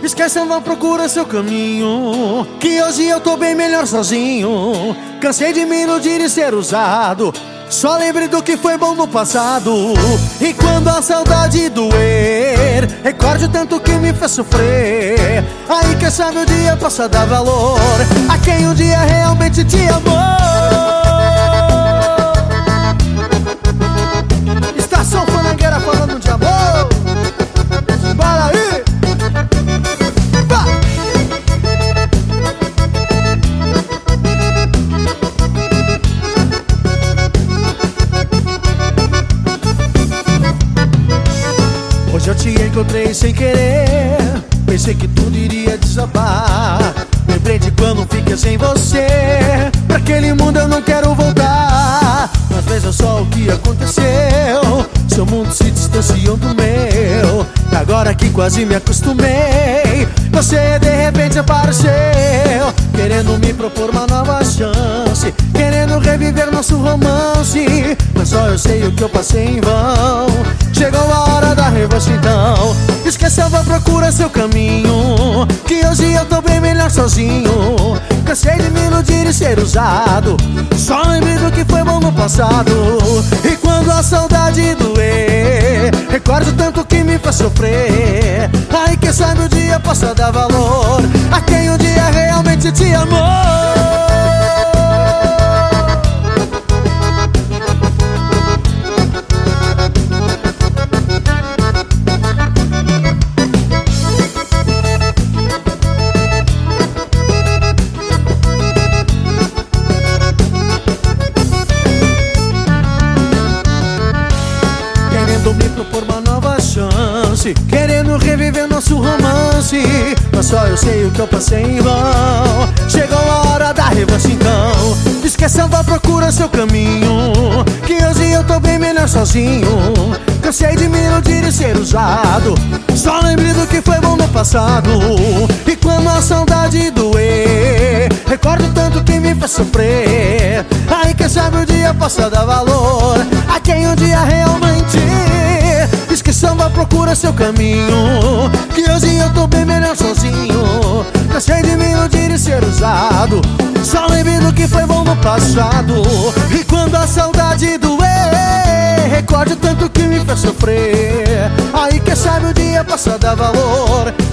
Esquece, não procura seu caminho, que hoje eu tô bem melhor sozinho. Cansei de me iludir e ser usado, só lembre do que foi bom no passado. E quando a saudade doer, recorde o tanto que me fez sofrer. Aí quem sabe o dia possa dar valor a quem um dia realmente te amou. Estação Fanangueira falando de amor. Bora aí! Vá! Hoje eu te encontrei sem querer, pensei que tudo iria desabar. Lembrei de quando fiquei sem você, pra aquele mundo eu não quero voltar. Mas veja só o que aconteceu, seu mundo se distanciou do meu. E agora que quase me acostumei, você de repente apareceu, querendo me propor uma nova chance, querendo reviver nosso romance. Mas só eu sei o que eu passei em vão. Chegou a hora da revanche então. Esqueceu, vá, procura seu caminho, que hoje eu tô bem melhor sozinho. Cansei de me iludir e ser usado, só lembre do que foi bom no passado. E quando a saudade doer, recorde o tanto que me faz sofrer. Aí quem sabe o dia possa dar valor a quem um dia realmente te amou. Me propor uma nova chance, querendo reviver nosso romance. Mas só eu sei o que eu passei em vão. Chegou a hora da revanche então. Esqueça, vá, procura seu caminho, que hoje eu tô bem melhor sozinho. Cansei de me iludir e ser usado, só lembre do que foi bom no passado. E quando a saudade doer, recorde o tanto que me fez sofrer. Aí quem sabe o dia possa dar valor a quem um dia realmente. Esqueça, vá, procura seu caminho, que hoje eu tô bem melhor sozinho. Cansei de me iludir e ser usado, só lembre do que foi bom no passado. E quando a saudade recorde o tanto que me fez sofrer. Aí quem sabe o dia possa dar valor